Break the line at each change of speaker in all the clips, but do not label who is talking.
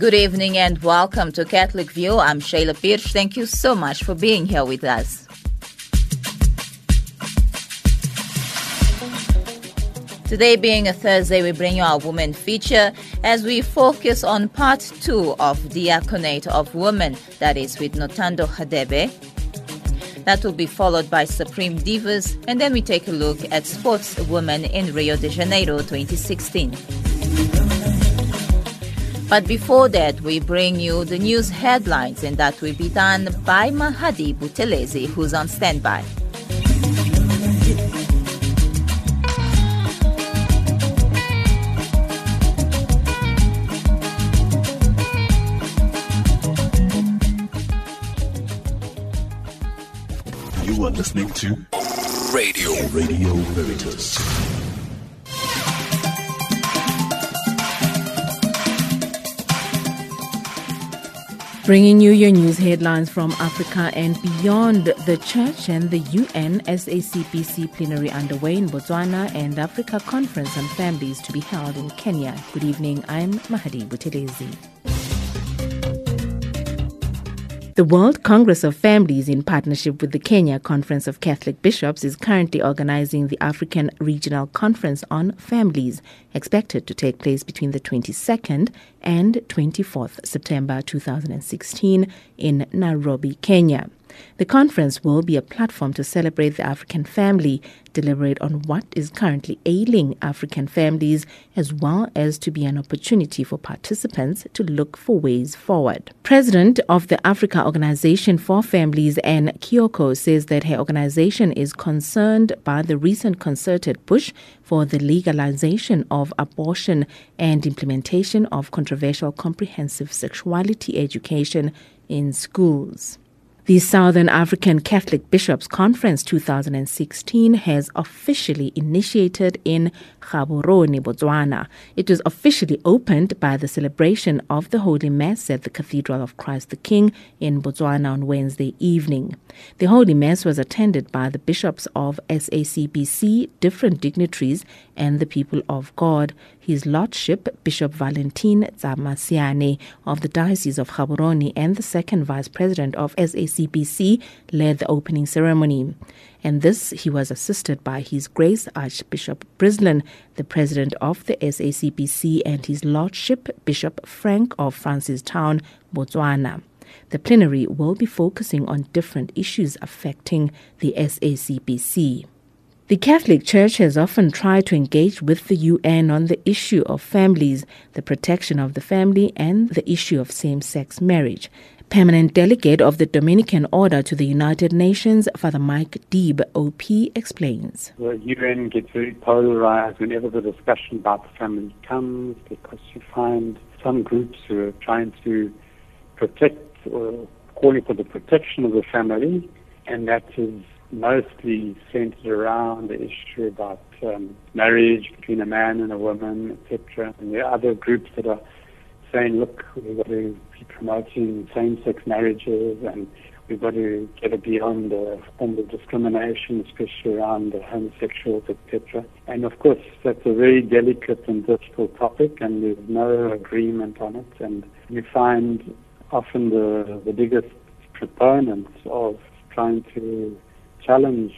Good evening and welcome to Catholic View. I'm Shayla Pirch. Thank you so much for being here with us. Today being a Thursday, we bring you our Women feature as we focus on part 2 of Diaconate of Women, that is with Nothando Radebe. That will be followed by Supreme Divas, and then we take a look at Sports Women in Rio de Janeiro 2016. But before that, we bring you the news headlines, and that will be done by Mahadi Buthelezi, who's on standby.
You are listening to Radio Veritas.
Bringing you your news headlines from Africa and beyond. The Church and the UN SACPC plenary underway in Botswana and Africa Conference on Families to be held in Kenya. Good evening, I'm Mahadi Buthelezi. The World Congress of Families, in partnership with the Kenya Conference of Catholic Bishops, is currently organizing the African Regional Conference on Families, expected to take place between the 22nd and 24th September 2016 in Nairobi, Kenya. The conference will be a platform to celebrate the African family, deliberate on what is currently ailing African families, as well as to be an opportunity for participants to look for ways forward. President of the Africa Organization for Families, Anne Kioko, says that her organization is concerned by the recent concerted push for the legalization of abortion and implementation of controversial comprehensive sexuality education in schools. The Southern African Catholic Bishops' Conference 2016 has officially initiated in Gaborone, Botswana. It was officially opened by the celebration of the Holy Mass at the Cathedral of Christ the King in Botswana on Wednesday evening. The Holy Mass was attended by the bishops of SACPC, different dignitaries, and the people of God. His Lordship, Bishop Valentin Tsamasiane of the Diocese of Gaborone and the second Vice President of SACPC led the opening ceremony. And this, he was assisted by His Grace Archbishop Brislin, the President of the SACPC, and His Lordship, Bishop Frank of Francistown, Botswana. The plenary will be focusing on different issues affecting the SACPC. The Catholic Church has often tried to engage with the UN on the issue of families, the protection of the family, and the issue of same-sex marriage. Permanent Delegate of the Dominican Order to the United Nations, Father Mike Deeb, OP, explains.
The UN gets very polarized whenever the discussion about the family comes, because you find some groups who are trying to protect or calling for the protection of the family, and that is mostly centered around the issue about marriage between a man and a woman, etc. And there are other groups that are saying, look, we've got to be promoting same-sex marriages, and we've got to get it beyond the form of discrimination, especially around the homosexuals, etc. And of course, that's a very delicate and difficult topic, and there's no agreement on it. And you find often the biggest proponents of trying to challenge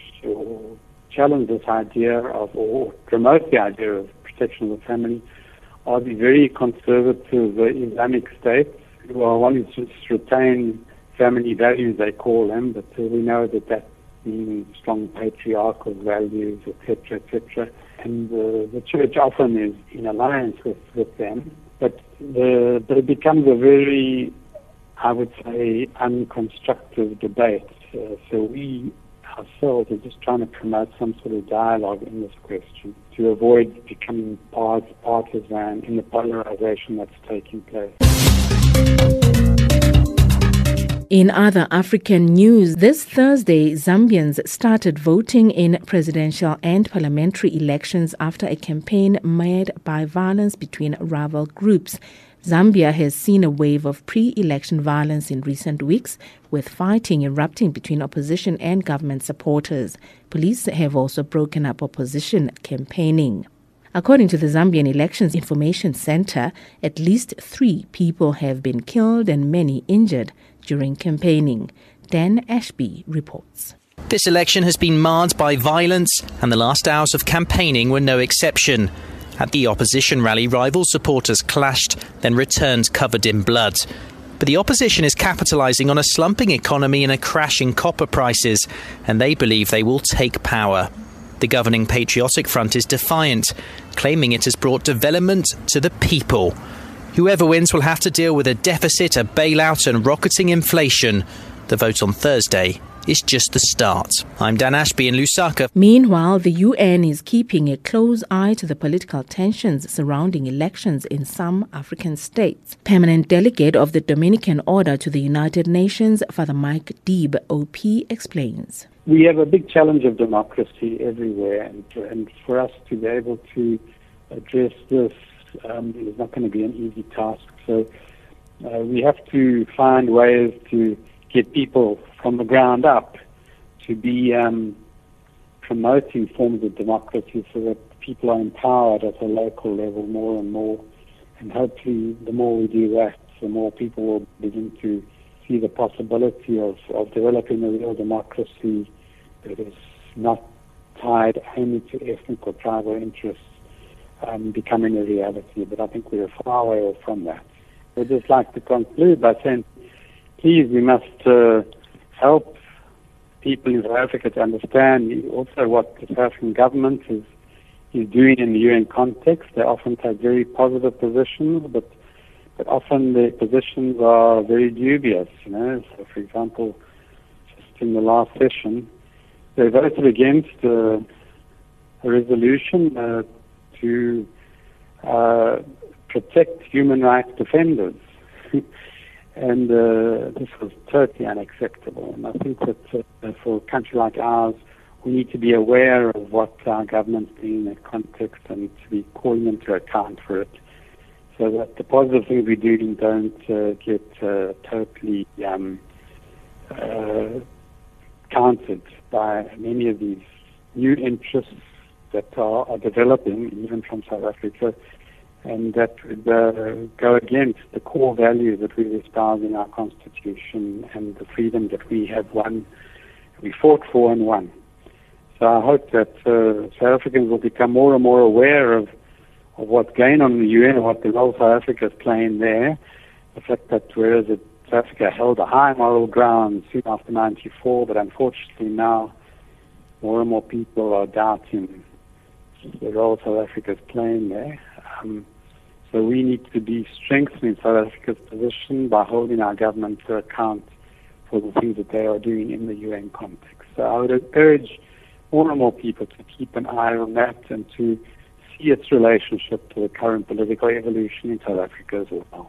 this idea of, or promote the idea of protection of the family, are the very conservative Islamic states who are wanting to just retain family values, they call them, but we know that means strong patriarchal values, etc., etc. And the church often is in alliance with them, but it becomes a very, I would say, unconstructive debate. So we ourselves are just trying to promote some sort of dialogue in this question to avoid becoming partisan in the polarization that's taking place.
In other African news, this Thursday, Zambians started voting in presidential and parliamentary elections after a campaign marred by violence between rival groups. Zambia has seen a wave of pre-election violence in recent weeks, with fighting erupting between opposition and government supporters. Police have also broken up opposition campaigning. According to the Zambian Elections Information Center, at least 3 people have been killed and many injured during campaigning. Dan Ashby reports.
This election has been marred by violence, and the last hours of campaigning were no exception. At the opposition rally, rival supporters clashed, then returned covered in blood. But the opposition is capitalising on a slumping economy and a crash in copper prices, and they believe they will take power. The governing Patriotic Front is defiant, claiming it has brought development to the people. Whoever wins will have to deal with a deficit, a bailout and rocketing inflation. The vote on Thursday is just the start. I'm Dan Ashby in Lusaka.
Meanwhile, the UN is keeping a close eye to the political tensions surrounding elections in some African states. Permanent delegate of the Dominican Order to the United Nations, Father Mike Deeb, OP, explains.
We have a big challenge of democracy everywhere, and for us to be able to address this is not going to be an easy task. So we have to find ways to get people from the ground up to be promoting forms of democracy so that people are empowered at a local level more and more. And hopefully the more we do that, the more people will begin to see the possibility of developing a real democracy that is not tied only to ethnic or tribal interests becoming a reality. But I think we are far away from that. I'd just like to conclude by saying, please, we must help people in South Africa to understand also what the South African government is doing in the UN context. They often take very positive positions, but often their positions are very dubious, So, for example, just in the last session, they voted against a resolution to protect human rights defenders. And this was totally unacceptable. And I think that for a country like ours, we need to be aware of what our government's doing in that context and to be calling them to account for it, so that the positive things we're doing don't get totally countered by many of these new interests that are developing, even from South Africa, and that would go against the core values that we espouse in our Constitution and the freedom that we have won, we fought for and won. So I hope that South Africans will become more and more aware of what's going on in the UN and what the role South Africa is playing there. The fact that whereas South Africa held a high moral ground soon after 94, but unfortunately now more and more people are doubting the role South Africa is playing there. So we need to be strengthening South Africa's position by holding our government to account for the things that they are doing in the UN context. So I would urge more and more people to keep an eye on that and to see its relationship to the current political evolution in South Africa as well.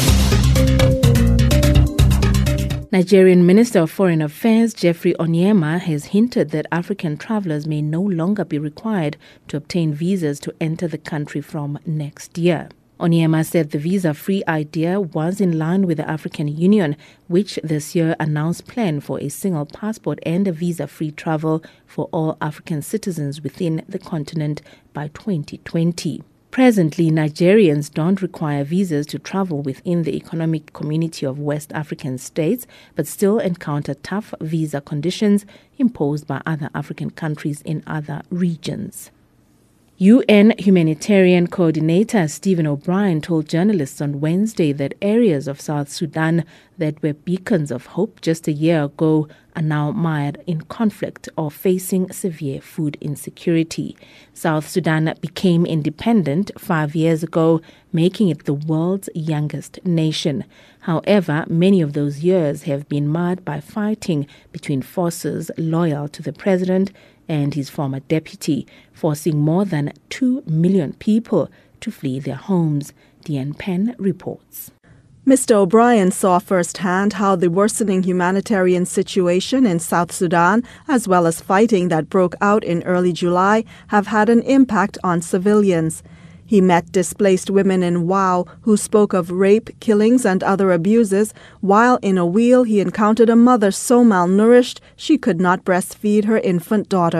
Nigerian Minister of Foreign Affairs Geoffrey Onyeama has hinted that African travellers may no longer be required to obtain visas to enter the country from next year. Onyeama said the visa-free idea was in line with the African Union, which this year announced plan for a single passport and a visa-free travel for all African citizens within the continent by 2020. Presently, Nigerians don't require visas to travel within the Economic Community of West African States, but still encounter tough visa conditions imposed by other African countries in other regions. UN Humanitarian Coordinator Stephen O'Brien told journalists on Wednesday that areas of South Sudan that were beacons of hope just a year ago are now mired in conflict or facing severe food insecurity. South Sudan became independent 5 years ago, making it the world's youngest nation. However, many of those years have been marred by fighting between forces loyal to the president and his former deputy, forcing more than 2 million people to flee their homes. Diane Penn reports.
Mr. O'Brien saw firsthand how the worsening humanitarian situation in South Sudan, as well as fighting that broke out in early July, have had an impact on civilians. He met displaced women in Wau who spoke of rape, killings, and other abuses, while in a wheel he encountered a mother so malnourished she could not breastfeed her infant daughter.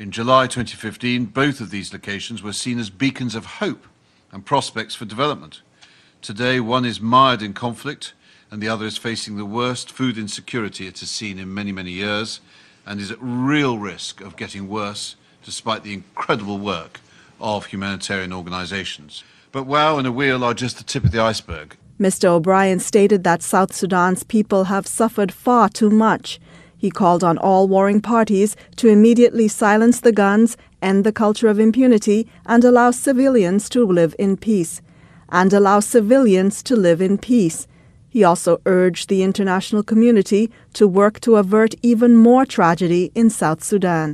In July 2015, both of these locations were seen as beacons of hope and prospects for development. Today, one is mired in conflict and the other is facing the worst food insecurity it has seen in many, many years and is at real risk of getting worse despite the incredible work of humanitarian organisations. But WOW and AWEAL are just the tip of the iceberg.
Mr. O'Brien stated that South Sudan's people have suffered far too much. He called on all warring parties to immediately silence the guns, end the culture of impunity, and allow civilians to live in peace. He also urged the international community to work to avert even more tragedy in South Sudan.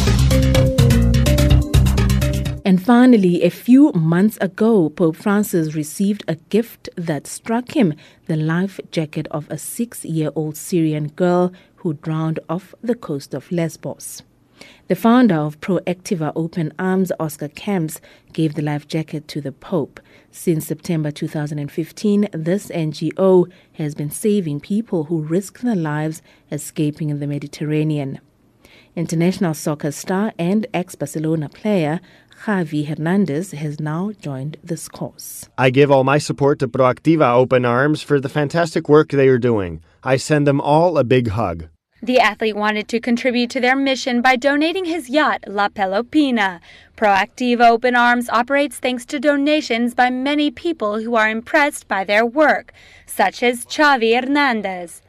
And finally, a few months ago, Pope Francis received a gift that struck him, the life jacket of a 6-year-old Syrian girl who drowned off the coast of Lesbos. The founder of Proactiva Open Arms, Oscar Camps, gave the life jacket to the Pope. Since September 2015, this NGO has been saving people who risk their lives escaping in the Mediterranean. International soccer star and ex-Barcelona player Javi Hernandez has now joined this cause.
I give all my support to Proactiva Open Arms for the fantastic work they are doing. I send them all a big hug.
The athlete wanted to contribute to their mission by donating his yacht, La Pelopina. Proactiva Open Arms operates thanks to donations by many people who are impressed by their work, such as Xavi Hernandez.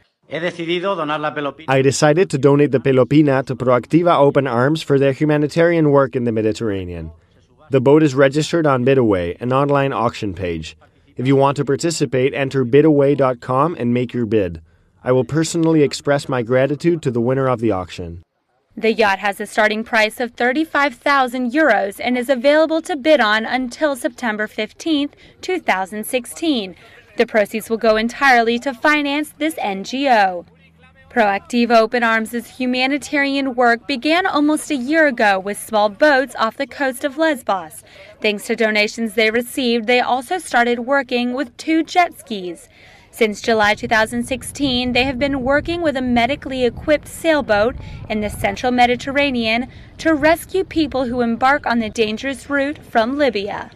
I decided to donate the Pelopina to Proactiva Open Arms for their humanitarian work in the Mediterranean. The boat is registered on Bidaway, an online auction page. If you want to participate, enter bidaway.com and make your bid. I will personally express my gratitude to the winner of the auction.
The yacht has a starting price of €35,000 and is available to bid on until September 15, 2016. The proceeds will go entirely to finance this NGO. Proactiva Open Arms' humanitarian work began almost a year ago with small boats off the coast of Lesbos. Thanks to donations they received, they also started working with 2 jet skis. Since July 2016, they have been working with a medically equipped sailboat in the central Mediterranean to rescue people who embark on the dangerous route from Libya.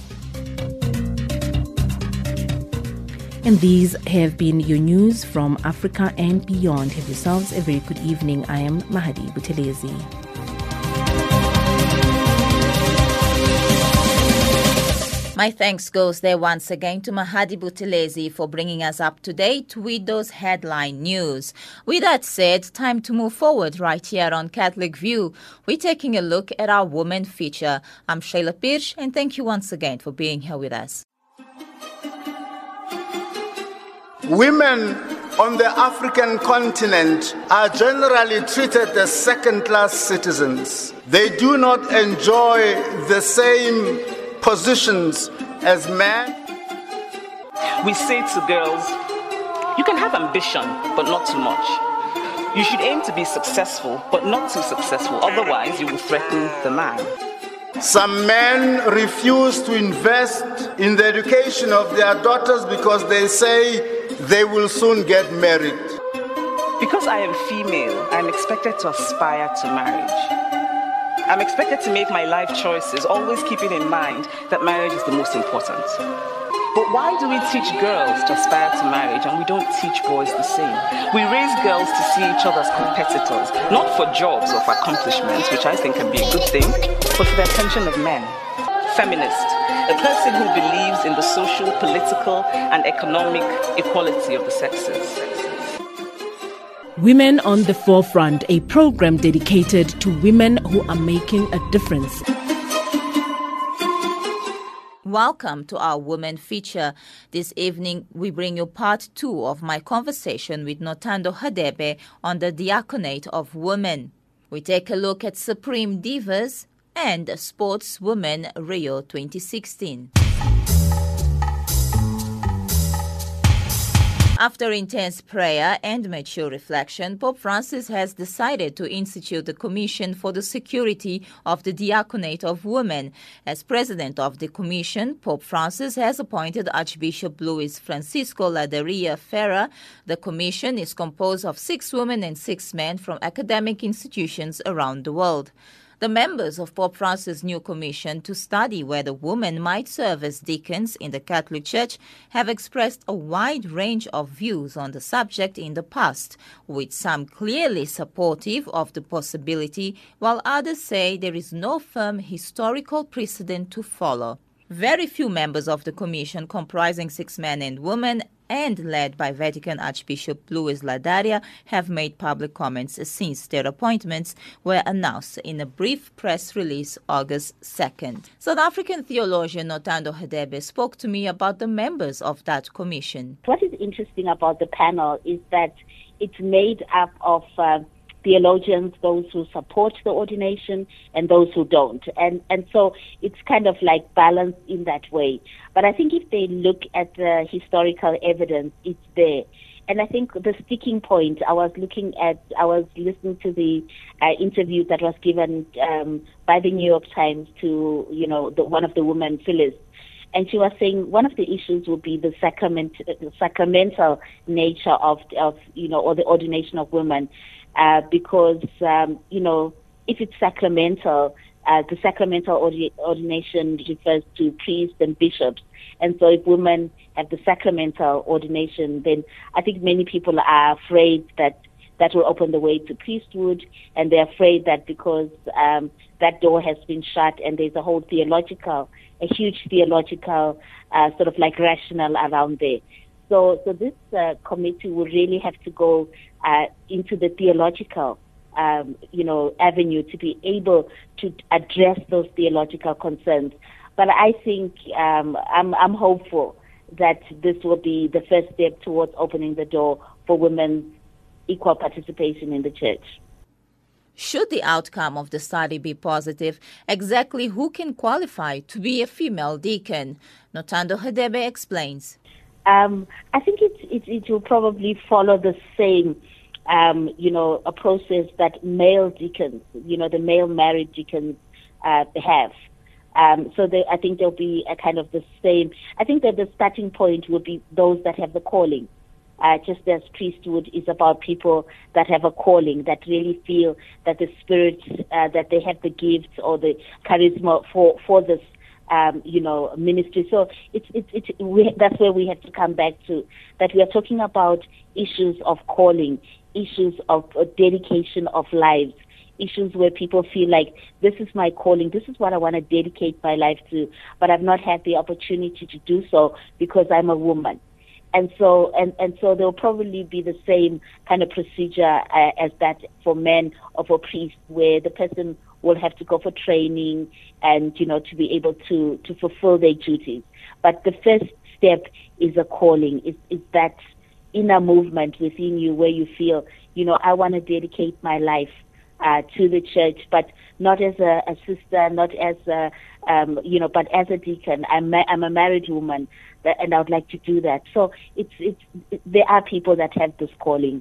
And these have been your news from Africa and beyond. Have yourselves a very good evening. I am Mahadi Buthelezi.
My thanks goes there once again to Mahadi Buthelezi for bringing us up to date with those headline news. With that said, time to move forward right here on Catholic View. We're taking a look at our woman feature. I'm Shayla Pirsch, and thank you once again for being here with us.
Women on the African continent are generally treated as second-class citizens. They do not enjoy the same positions as men.
We say to girls, you can have ambition, but not too much. You should aim to be successful, but not too successful. Otherwise, you will threaten the man.
Some men refuse to invest in the education of their daughters because they say they will soon get married.
Because I am female, I am expected to aspire to marriage. I'm expected to make my life choices, always keeping in mind that marriage is the most important. But why do we teach girls to aspire to marriage and we don't teach boys the same? We raise girls to see each other as competitors, not for jobs or for accomplishments, which I think can be a good thing, but for the attention of men. Feminist, a person who believes in the social, political, and economic equality of the sexes.
Women on the Forefront, a program dedicated to women who are making a difference.
Welcome to our woman feature. This evening, we bring you part 2 of my conversation with Nothando Hadebe on the diaconate of women. We take a look at Supreme Divas and Sportswomen Rio 2016. After intense prayer and mature reflection, Pope Francis has decided to institute a commission for the security of the diaconate of women. As president of the commission, Pope Francis has appointed Archbishop Luis Francisco Laderia Ferra. The commission is composed of 6 women and 6 men from academic institutions around the world. The members of Pope Francis' new commission to study whether women might serve as deacons in the Catholic Church have expressed a wide range of views on the subject in the past, with some clearly supportive of the possibility, while others say there is no firm historical precedent to follow. Very few members of the commission, comprising 6 men and women, and led by Vatican Archbishop Luis Ladaria, have made public comments since their appointments were announced in a brief press release August 2nd. South African theologian Nothando Hadebe spoke to me about the members of that commission.
What is interesting about the panel is that it's made up of theologians, those who support the ordination and those who don't. And so it's kind of like balanced in that way. But I think if they look at the historical evidence, it's there. And I think the sticking point, I was listening to the interview that was given by the New York Times to, one of the women, Phyllis. And she was saying one of the issues will be the sacramental nature of or the ordination of women. Because, if it's sacramental, the sacramental ordination refers to priests and bishops. And so if women have the sacramental ordination, then I think many people are afraid that will open the way to priesthood. And they're afraid that because that door has been shut and there's a huge theological sort of like rationale around there. So this committee will really have to go into the theological, avenue to be able to address those theological concerns. But I think I'm hopeful that this will be the first step towards opening the door for women's equal participation in the church.
Should the outcome of the study be positive, exactly who can qualify to be a female deacon? Nothando Hadebe explains.
I think it will probably follow the same, a process that male deacons, the male married deacons have. I think there'll be a kind of the same. I think that the starting point will be those that have the calling. Just as priesthood is about people that have a calling, that really feel that the Spirit, that they have the gifts or the charisma for this ministry. So that's where we have to come back to, that we are talking about issues of calling, issues of dedication of lives, issues where people feel like this is my calling, this is what I want to dedicate my life to, but I've not had the opportunity to do so because I'm a woman. And so there'll probably be the same kind of procedure as that for men or for priests, where the person will have to go for training and, to be able to fulfill their duties. But the first step is a calling, is that inner movement within you where you feel, I want to dedicate my life to the church, but not as a sister, not as a, but as a deacon. I'm a married woman, and I would like to do that. So there are people that have this calling.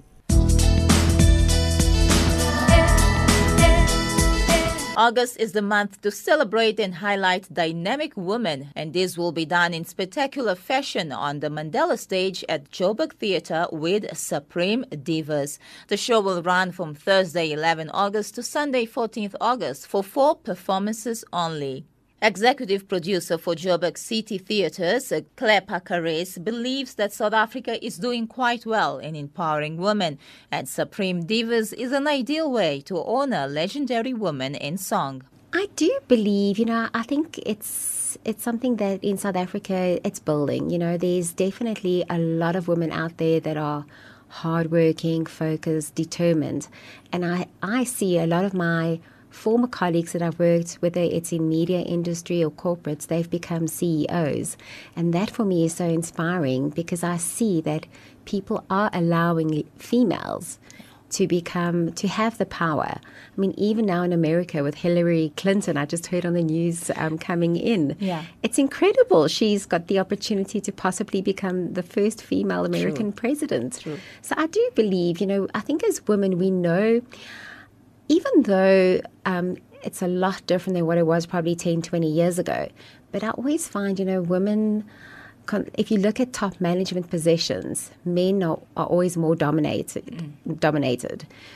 August is the month to celebrate and highlight dynamic women, and this will be done in spectacular fashion on the Mandela stage at Joburg Theatre with Supreme Divas. The show will run from Thursday 11 August to Sunday 14th August for 4 performances only. Executive producer for Joburg City Theatres, Claire Pakares, believes that South Africa is doing quite well in empowering women, and Supreme Divas is an ideal way to honor legendary women in song.
I do believe, I think it's something that in South Africa it's building. There's definitely a lot of women out there that are hardworking, focused, determined, and I see a lot of my former colleagues that I've worked, whether it's in media industry or corporates, they've become CEOs. And that for me is so inspiring, because I see that people are allowing females to have the power. I mean, even now in America with Hillary Clinton, I just heard on the news coming in.
Yeah.
It's incredible. She's got the opportunity to possibly become the first female American president.
True.
So I do believe, I think as women we know, even though it's a lot different than what it was probably 10, 20 years ago. But I always find, women, if you look at top management positions, men are always more dominated.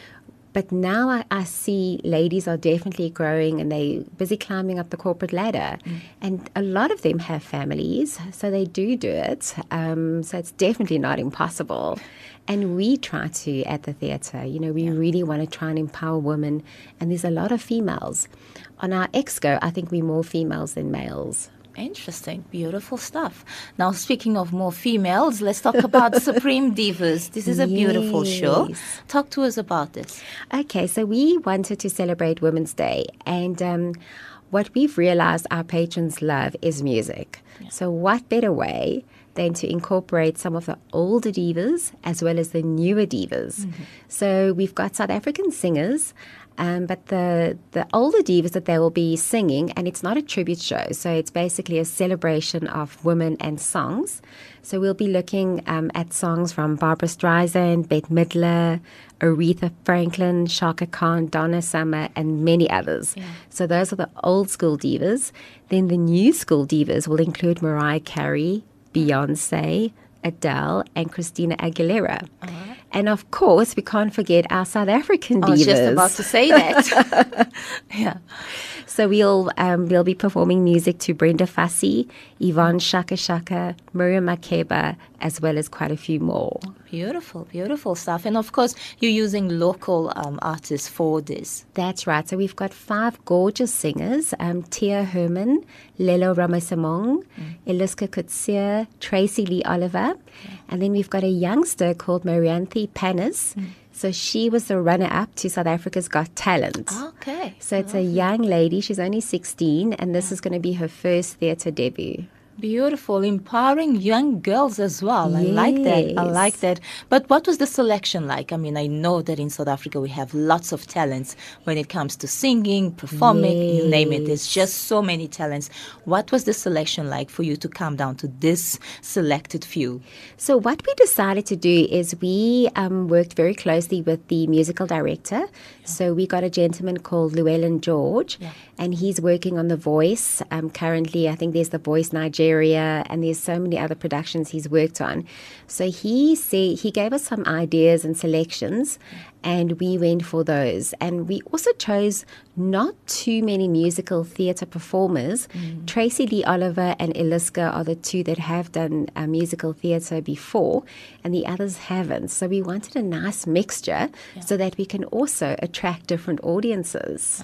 But now I see ladies are definitely growing and they're busy climbing up the corporate ladder. And a lot of them have families, so they do it. So it's definitely not impossible. And we try to at the theatre. We really want to try and empower women. And there's a lot of females. On our exco, I think we're more females than males.
Interesting. Beautiful stuff. Now, speaking of more females, let's talk about Supreme Divas. This is a beautiful show. Talk to us about this.
Okay, so we wanted to celebrate Women's Day, and what we've realized our patrons love is music. Yeah. So what better way than to incorporate some of the older divas as well as the newer divas. So we've got South African singers, but the older divas that they will be singing, and it's not a tribute show, so it's basically a celebration of women and songs. So we'll be looking at songs from Barbra Streisand, Bette Midler, Aretha Franklin, Chaka Khan, Donna Summer, and many others. Yeah. So those are the old school divas. Then the new school divas will include Mariah Carey, Beyonce, Adele, and Christina Aguilera. And of course, we can't forget our South African divas.
I was just about to say that. Yeah.
So we'll be performing music to Brenda Fassie, Yvonne Shaka Shaka, Miriam Makeba, as well as quite a few more.
Beautiful, beautiful stuff. And of course, you're using local artists for this.
That's right. So we've got 5 gorgeous singers, Tia Herman, Lelo Ramasamong, Eliska Kutsia, Tracy Lee Oliver. And then we've got a youngster called Marianthi Panis. So she was the runner-up to South Africa's Got Talent.
Okay.
So it's a young lady. She's only 16, and this is going to be her first theatre debut.
Beautiful, empowering young girls as well.
Yes.
I like that. But what was the selection like? I mean, I know that in South Africa we have lots of talents when it comes to singing, performing, you name it. There's just so many talents. What was the selection like for you to come down to this selected few?
So what we decided to do is we worked very closely with the musical director. Yeah. So we got a gentleman called Llewellyn George, and he's working on The Voice. Currently, I think there's The Voice Nigeria, and there's so many other productions he's worked on. So he gave us some ideas and selections, and we went for those. And we also chose not too many musical theatre performers. Tracy Lee Oliver and Eliska are the 2 that have done musical theatre before, and the others haven't. So we wanted a nice mixture so that we can also attract different audiences.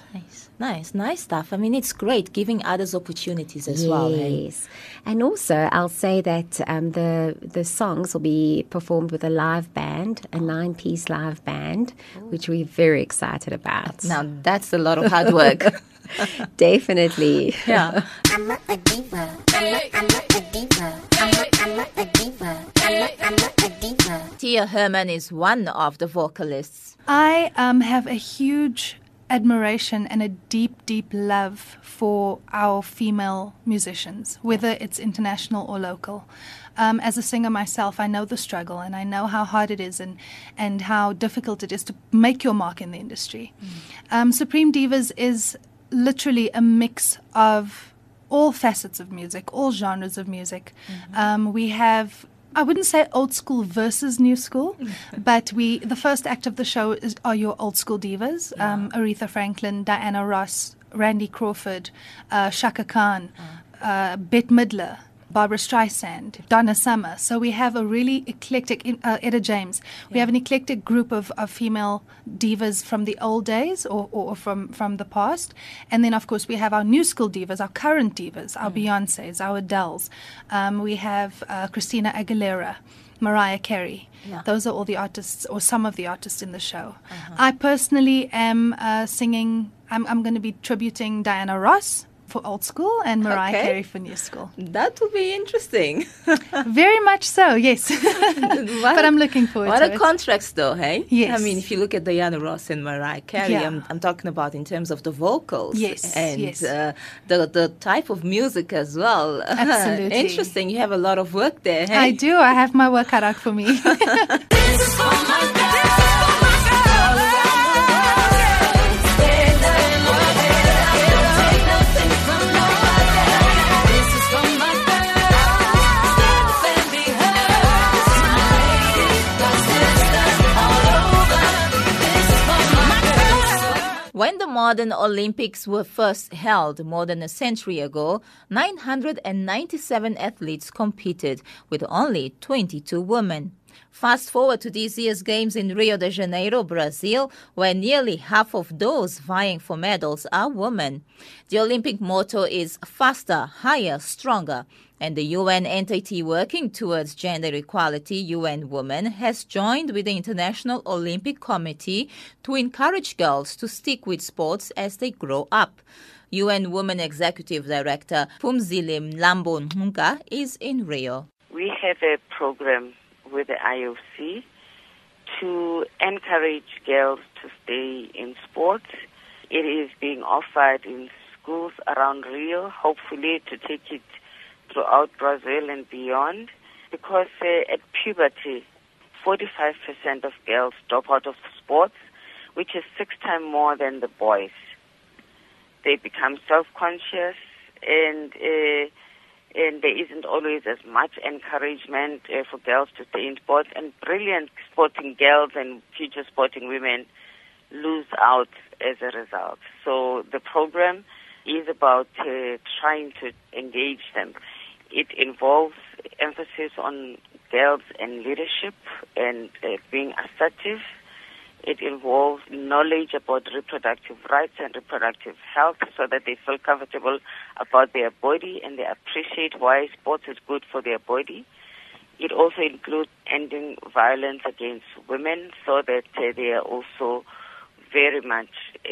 Nice stuff. I mean, it's great giving others opportunities as well.
Yes. And also, I'll say that the songs will be performed with a live band, a 9-piece live band, which we're very excited about.
Now, that's a lot of hard work.
Definitely.
Yeah.
I'm not a diva. I'm not a diva. I'm not a diva. I'm not a diva.
Tia Herman is one of the vocalists.
I have a huge admiration and a deep, deep love for our female musicians, whether it's international or local. As a singer myself, I know the struggle, and I know how hard it is and how difficult it is to make your mark in the industry. Supreme Divas is literally a mix of all facets of music, all genres of music. We have, I wouldn't say old school versus new school, but the first act of the show are your old school divas, Aretha Franklin, Diana Ross, Randy Crawford, Chaka Khan, Bette Midler, Barbra Streisand, Donna Summer. So we have a really eclectic, Etta James. We have an eclectic group of female divas from the old days or from the past. And then, of course, we have our new school divas, our current divas, our Beyoncés, our Adeles. We have Christina Aguilera, Mariah Carey. Those are all the artists, or some of the artists in the show. I personally am singing, I'm going to be tributing Diana Ross for old school and Mariah Carey for new school.
That will be interesting.
Very much so, yes. But I'm looking forward to it.
What a contrast though, hey?
Yes.
I mean, if you look at Diana Ross and Mariah Carey, I'm talking about in terms of the vocals.
Yes,
and
yes.
The type of music as well.
Absolutely.
Interesting. You have a lot of work there, hey?
I do. I have my work cut out for me.
This is for my girl.
modern Olympics were first held more than a century ago, 997 athletes competed, with only 22 women. Fast forward to this year's Games in Rio de Janeiro, Brazil, where nearly half of those vying for medals are women. The Olympic motto is faster, higher, stronger. And the UN entity working towards gender equality, UN Women, has joined with the International Olympic Committee to encourage girls to stick with sports as they grow up. UN Women Executive Director Phumzile Mlambo-Ngcuka is in Rio.
We have a program with the IOC to encourage girls to stay in sports. It is being offered in schools around Rio, hopefully to take it throughout Brazil and beyond, because at puberty, 45% of girls drop out of sports, which is 6 times more than the boys. They become self-conscious, and there isn't always as much encouragement for girls to stay in sports, and brilliant sporting girls and future sporting women lose out as a result. So the program is about trying to engage them. It involves emphasis on girls and leadership and being assertive. It involves knowledge about reproductive rights and reproductive health so that they feel comfortable about their body and they appreciate why sports is good for their body. It also includes ending violence against women so that they are also very much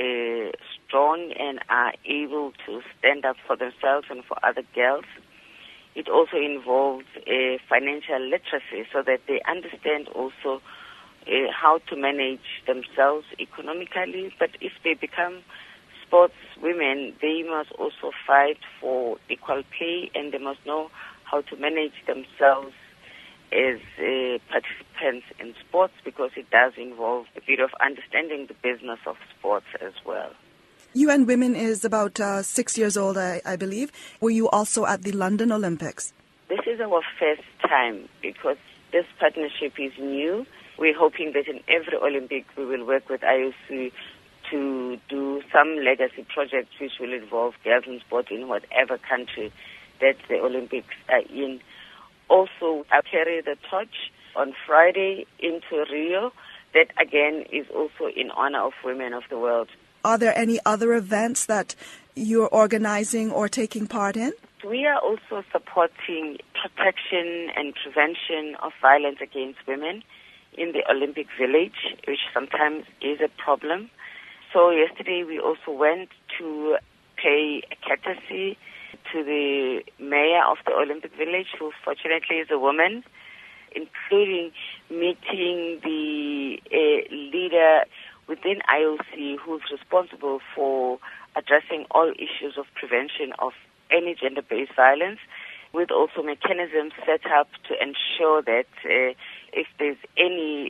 strong and are able to stand up for themselves and for other girls. It also involves financial literacy so that they understand also how to manage themselves economically. But if they become sports women, they must also fight for equal pay, and they must know how to manage themselves as participants in sports, because it does involve a bit of understanding the business of sports as well.
UN Women is about 6 years old, I believe. Were you also at the London Olympics?
This is our first time because this partnership is new. We're hoping that in every Olympic we will work with IOC to do some legacy projects which will involve girls in sport in whatever country that the Olympics are in. Also, I'll carry the torch on Friday into Rio. That again is also in honor of women of the world.
Are there any other events that you're organizing or taking part in?
We are also supporting protection and prevention of violence against women in the Olympic Village, which sometimes is a problem. So yesterday we also went to pay a courtesy to the mayor of the Olympic Village, who fortunately is a woman, including meeting the leader within IOC who's responsible for addressing all issues of prevention of any gender-based violence, with also mechanisms set up to ensure that if there's any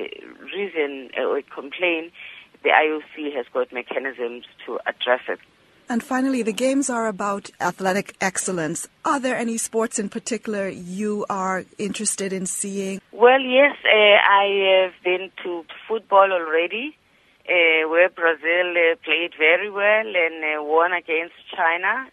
reason or a complaint, the IOC has got mechanisms to address it.
And finally, the Games are about athletic excellence. Are there any sports in particular you are interested in seeing?
Well, yes, I have been to football already, where Brazil played very well and won against China.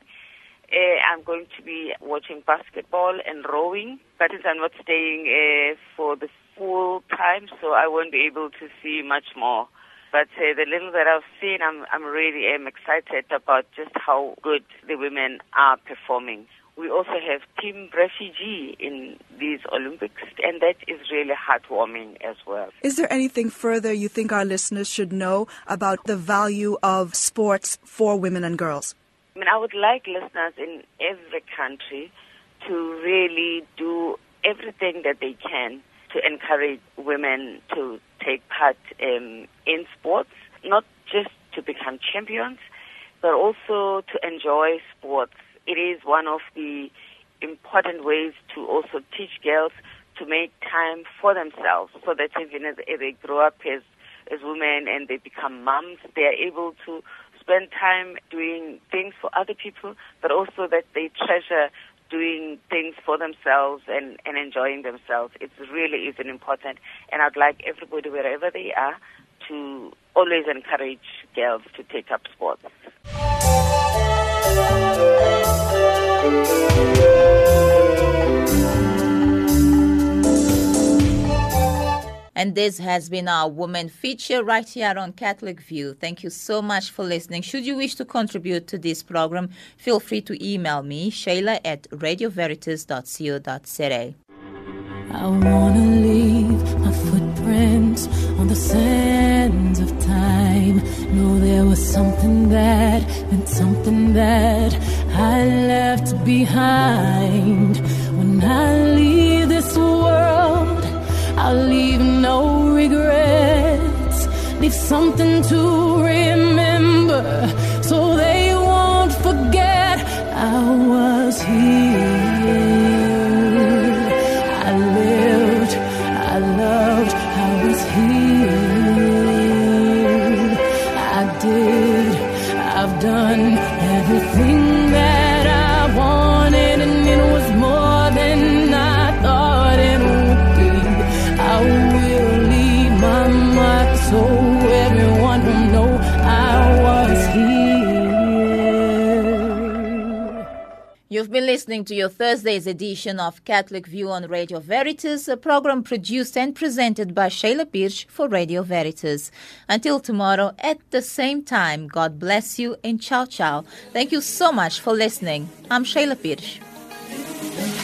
I'm going to be watching basketball and rowing, but since I'm not staying for the full time, so I won't be able to see much more. But the little that I've seen, I'm really excited about just how good the women are performing. We also have Team Refugee in these Olympics, and that is really heartwarming as well.
Is there anything further you think our listeners should know about the value of sports for women and girls?
I mean, I would like listeners in every country to really do everything that they can to encourage women to take part in sports, not just to become champions, but also to enjoy sports. It is one of the important ways to also teach girls to make time for themselves, so that even as they grow up as women and they become moms, they are able to spend time doing things for other people, but also that they treasure doing things for themselves and enjoying themselves. It really is important, and I'd like everybody, wherever they are, to always encourage girls to take up sports.
And this has been our Woman Feature right here on Catholic View. Thank you so much for listening. Should you wish to contribute to this program, feel free to email me, shayla@radioveritas.co.za.
I wanna leave my footprints on the sands of time. Know there was something that meant something that I left behind. When I leave this world, I'll leave no regrets. Leave something to remember so they won't forget I was here. I lived, I loved, I was here. I did, I've done everything that I wanted, and it was more than I thought it would be. I will leave my mark so everyone will know I was here.
You've been listening to your Thursday's edition of Catholic View on Radio Veritas, a program produced and presented by Shayla Pirsch for Radio Veritas. Until tomorrow at the same time, God bless you and ciao ciao. Thank you so much for listening. I'm Shayla Pirsch.